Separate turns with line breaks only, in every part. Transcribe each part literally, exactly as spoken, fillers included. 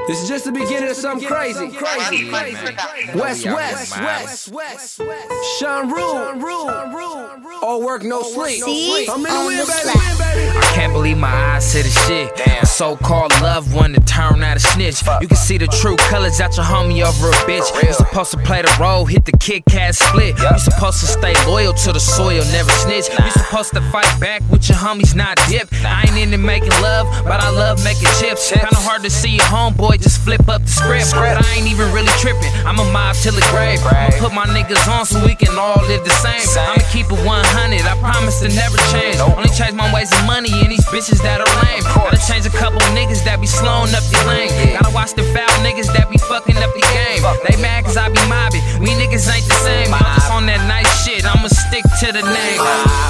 This is just the beginning of something crazy. Crazy. West, West, West, West, Sean Rule. All work, no sleep. I'm in the win, baby.
I can't believe my eyes to the shit. A so-called loved one to turn out a snitch. You can see the true colors out your homie over a bitch. You supposed to play the role, hit the Kit Kat split. You supposed to stay loyal to the soil, never snitch. You supposed to fight back with your homies, not dip. I ain't into making love, but I love making chips. Kinda hard to see your homeboy just flip up the script, but I ain't even really tripping. I'm a mob till the grave. I'ma put my niggas on so we can all live the same. I'ma keep it one hundred, I promise to never change. Only change my ways of money and these bitches that are lame. Gotta change a couple niggas that be slowing up your lane. Gotta watch the foul niggas that be fucking up the game. They mad cause I be mobbing, we niggas ain't the same. I'm just on that nice shit, I'ma stick to the name.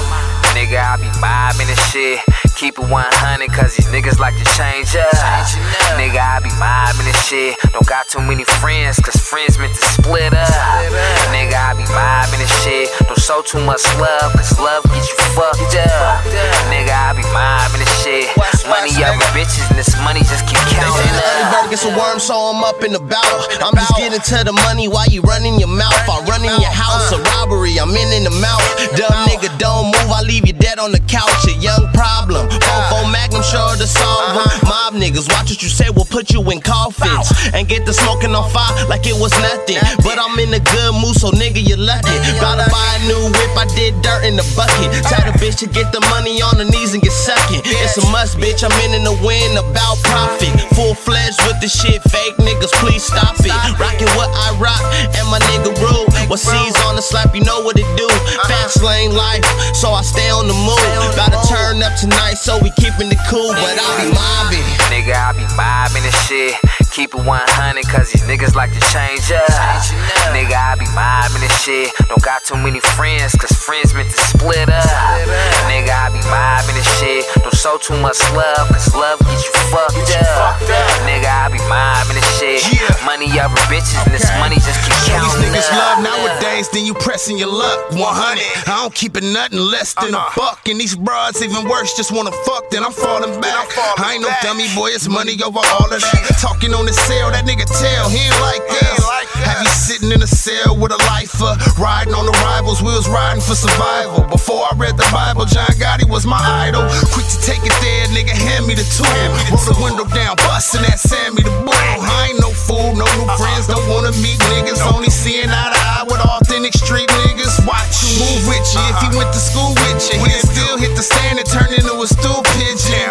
Nigga, I be mobbing and shit. Keep it one hundred cause these niggas like to change up. Nigga, I be mobbing and shit. Don't got too many friends cause friends meant to split up. Nigga, I be mobbing and shit. Don't show too much love cause love get you fucked up. Nigga, I be mobbing and shit. Money over bitches and this money just keep counting up.
Everybody gets a worm so I'm up in the battle. I'm just getting to the money while you running your mouth. I run in your house, a robbery, I'm in in the mouth. Dumb nigga don't move, I leave you dead on the couch. A young problem, Fofo Magnum sure to solve them. Mob niggas, watch what you say, we'll put you in coffins and get the smoking on fire like it was nothing. But I'm in a good mood, so nigga you lucky. Gotta buy a new whip, I did dirt in the bucket. Tell the bitch to get the money on her knees and get sucking. It's a must, bitch, I'm in in the win about profit. Full fledged with the shit, fake niggas, please stop it. Rockin' what I rock, and my nigga rule. What C's on the slap, you know what it do. Fast lane life, so I stay on the move. Gotta turn up tonight, so we keepin' it cool, but I be mobbing.
Nigga, I be mobbing and shit. Keep it one hundred cause these niggas like to change up. Nigga, I be mobbing and shit. Don't got too many friends cause friends meant to split up. Nigga, I be mobbing and shit. Don't show too much love cause love get you fucked up. Nigga, I be mobbing and shit. Money over bitches and this money just keep counting up.
These niggas love nowadays, then you pressing your luck. one hundred, I don't keep it nothing less than a buck. And these broads even worse, just wanna fuck, then I'm falling back. I ain't no dummy boy, it's money over all of that. Talking on the cell, that nigga tell, he ain't like us. Have you sitting in a cell with a lifer, riding on the rivals, we was riding for survival. Before I read the Bible, John Gotti was my idol. Quick to take it there, nigga, hand me the tool. Roll the window down, bustin' that Sammy the bull. I ain't no fool, no new friends, don't wanna meet niggas. Only seeing eye to eye with authentic street niggas. Watch you move with you, if he went to school with you, he'd still hit the stand and turn into a stool pigeon.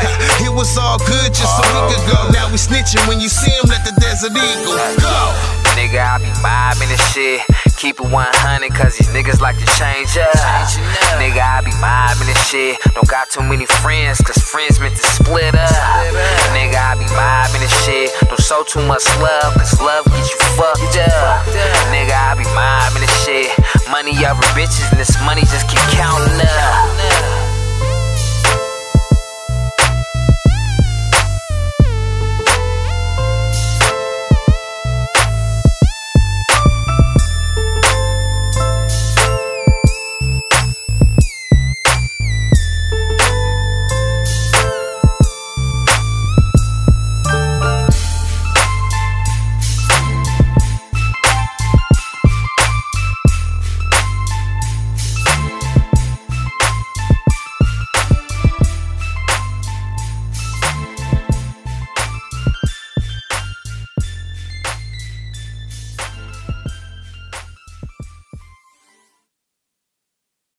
It was all good just a week ago. Now we snitching, when you see him, let the Desert Eagle go.
Nigga, I be mobbing and shit. Keep it one hundred cause these niggas like to change up. Nigga, I be mobbing and shit. Don't got too many friends cause friends meant to split up. Nigga, I be mobbing and shit. Don't show too much love cause love get you fucked up. Nigga, I be mobbing and shit. Money over bitches and this money just keep counting up.